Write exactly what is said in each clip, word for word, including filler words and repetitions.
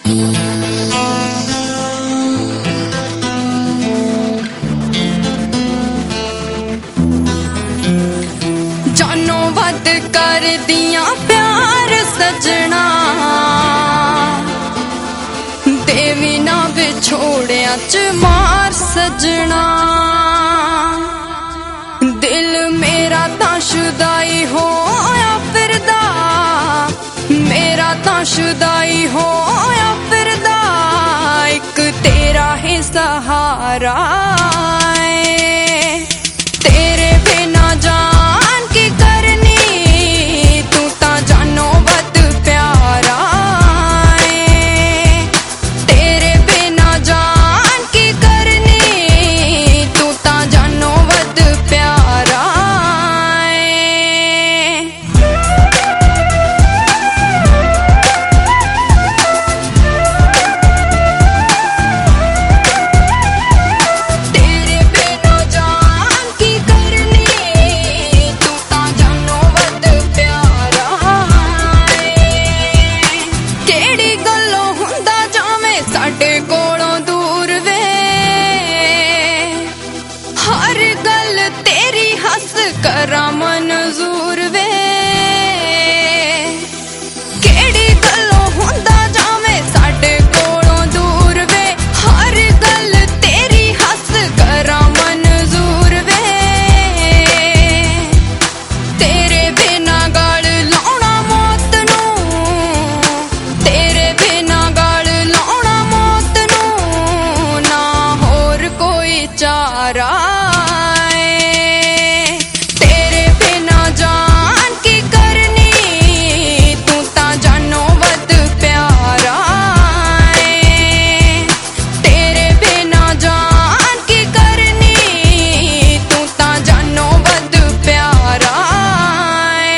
जानो वध कर दिया प्यार सजना, देवी ना विछोड़िया च मार सजना। दिल मेरा तां शुदाई होया फिरदा, मेरा तां शुदाई होया फिरदा, एक तेरा ही सहारा है। तेरे बिना जान की करनी, तू तां जानो वध प्यारा है। तेरे बिना जान की करनी, तू तां जानो वध प्यारा है। तेरे बिना जान की करनी, तू तां जानो वध प्यारा है। केड़ी गल्लों हुंदा जावें साडे कोलों दूर वे, हर गल तेरी हस करां मंजूर वे। केड़ी गल्लों हुंदा जावें साडे कोलों दूर वे, हर गल तेरी हस करां मंजूर वे। तेरे बिना गल लाउणा मौत नूं, तेरे बिना गल लाउणा मौत नूं, ना होर कोई चारा है। तेरे बिना जान की करनी, तू तां जानो वध प्यारा है। तेरे बिना जान की करनी, तू तां जानो वध प्यारा है।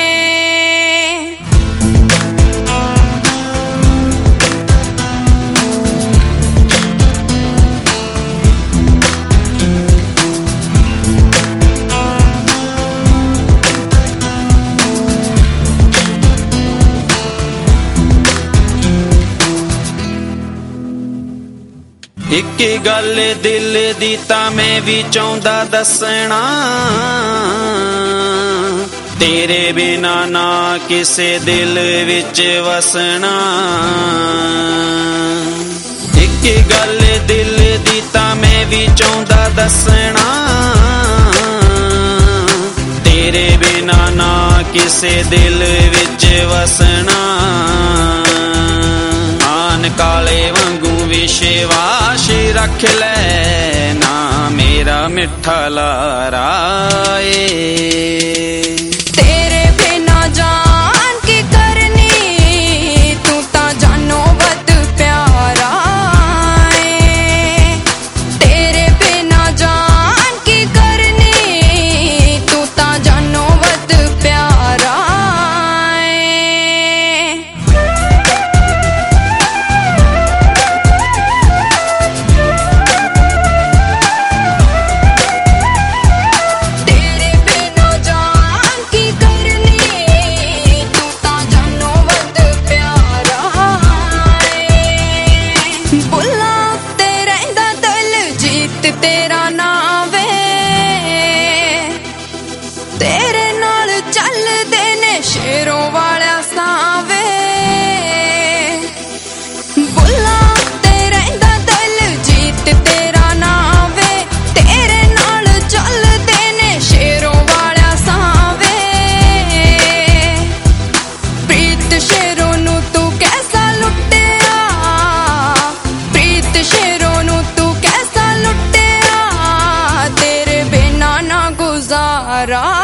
एक गल दिल दी तां मैं भी चाहुंदा दसना, तेरे बिना ना किसे दिल विच वसना। एक गल दिल दी तां मैं भी चाहुंदा दसना, तेरे बिना ना किसे दिल विच वसना। आन काले वांगू विश्वास रख ले ना, मेरा मिठा लारा ए। तेरे बिना जान की करनी, तू तां जानो वध प्यारा है। तेरे बिना जान की करनी, तू तां जानो वध प्यारा है। तेरे बिना जान की करनी, तू तां जानो वध प्यारा है। बुल्ला उत्ते रहिंदा दिल जीत तेरा नाम वे, तेरे नाल चलदे ने शेरों वाला सावे। बुल्ला उत्ते रहिंदा दिल जीत तेरा नाम वे, तेरे नाल चलदे ने शेरों वाला सावे। प्रीत शेरों नू तू कैसा लुटिया, प्रीत शेरों नू तू कैसा लुटिया, तेरे बिना ना गुजारा